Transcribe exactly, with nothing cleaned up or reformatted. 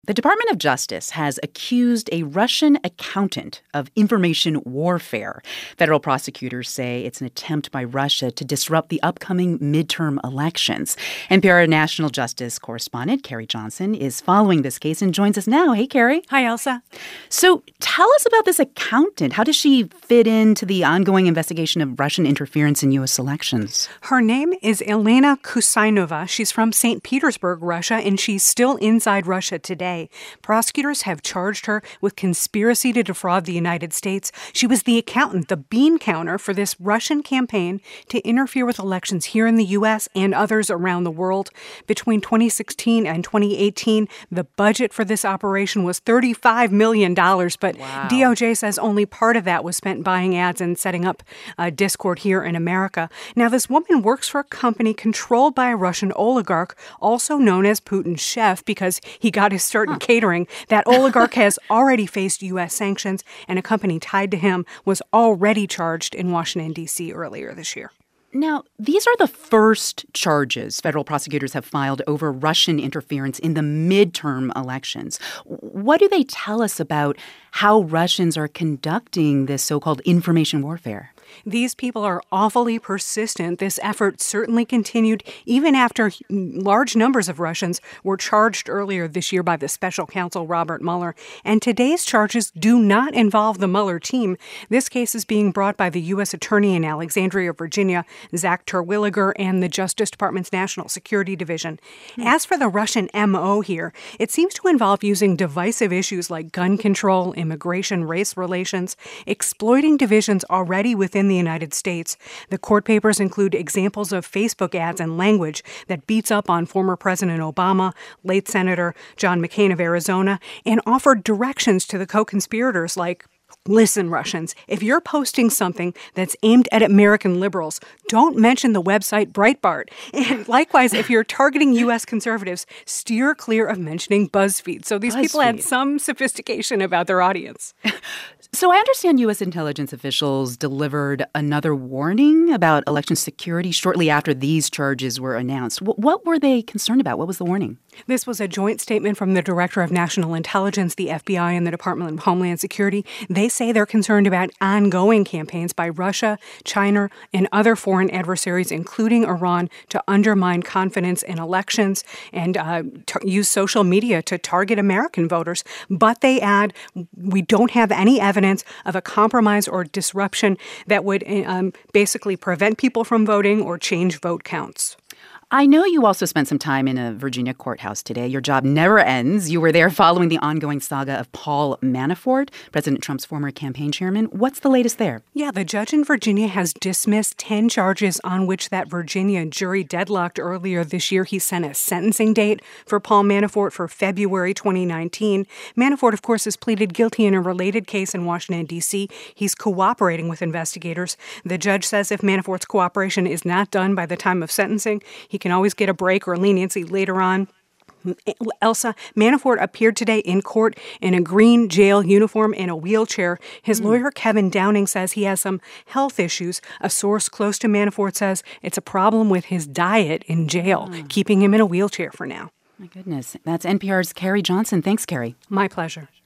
The Department of Justice has accused a Russian accountant of information warfare. Federal prosecutors say it's an attempt by Russia to disrupt the upcoming midterm elections. N P R national justice correspondent Carrie Johnson is following this case and joins us now. Hey, Carrie. Hi, Elsa. So tell us about this accountant. How does she fit into the ongoing investigation of Russian interference in U S elections? Her name is Elena Kusainova. She's from Saint Petersburg, Russia, and she's still inside Russia today. Prosecutors have charged her with conspiracy to defraud the United States. She was the accountant, the bean counter for this Russian campaign to interfere with elections here in the U S and others around the world. Between twenty sixteen and twenty eighteen, the budget for this operation was thirty-five million dollars, but wow. D O J says only part of that was spent buying ads and setting up uh, Discord here in America. Now, this woman works for a company controlled by a Russian oligarch, also known as Putin's chef, because he got his start in catering. That oligarch has already faced U S sanctions, and a company tied to him was already charged in Washington, D C earlier this year. Now, these are the first charges federal prosecutors have filed over Russian interference in the midterm elections. What do they tell us about how Russians are conducting this so-called information warfare? These people are awfully persistent. This effort certainly continued even after large numbers of Russians were charged earlier this year by the special counsel Robert Mueller. And today's charges do not involve the Mueller team. This case is being brought by the U S Attorney in Alexandria, Virginia, Zach Terwilliger, and the Justice Department's National Security Division. Hmm. As for the Russian M O here, it seems to involve using divisive issues like gun control, immigration, race relations, exploiting divisions already within the United States. The court papers include examples of Facebook ads and language that beats up on former President Obama, late Senator John McCain of Arizona, and offered directions to the co-conspirators like, listen, Russians, if you're posting something that's aimed at American liberals, don't mention the website Breitbart. And likewise, if you're targeting U S conservatives, steer clear of mentioning BuzzFeed. So these BuzzFeed. people had some sophistication about their audience. So I understand U S intelligence officials delivered another warning about election security shortly after these charges were announced. W- what were they concerned about? What was the warning? This was a joint statement from the Director of National Intelligence, the F B I, and the Department of Homeland Security. They say they're concerned about ongoing campaigns by Russia, China, and other foreign adversaries, including Iran, to undermine confidence in elections and uh, t- use social media to target American voters. But they add, we don't have any evidence of a compromise or disruption that would um, basically prevent people from voting or change vote counts. I know you also spent some time in a Virginia courthouse today. Your job never ends. You were there following the ongoing saga of Paul Manafort, President Trump's former campaign chairman. What's the latest there? Yeah, the judge in Virginia has dismissed ten charges on which that Virginia jury deadlocked earlier this year. He set a sentencing date for Paul Manafort for February twenty nineteen. Manafort, of course, has pleaded guilty in a related case in Washington, D C. He's cooperating with investigators. The judge says if Manafort's cooperation is not done by the time of sentencing, he can always get a break or leniency later on. Elsa, Manafort appeared today in court in a green jail uniform and a wheelchair. His mm. lawyer, Kevin Downing, says he has some health issues. A source close to Manafort says it's a problem with his diet in jail, mm. keeping him in a wheelchair for now. My goodness. That's N P R's Carrie Johnson. Thanks, Carrie. My pleasure.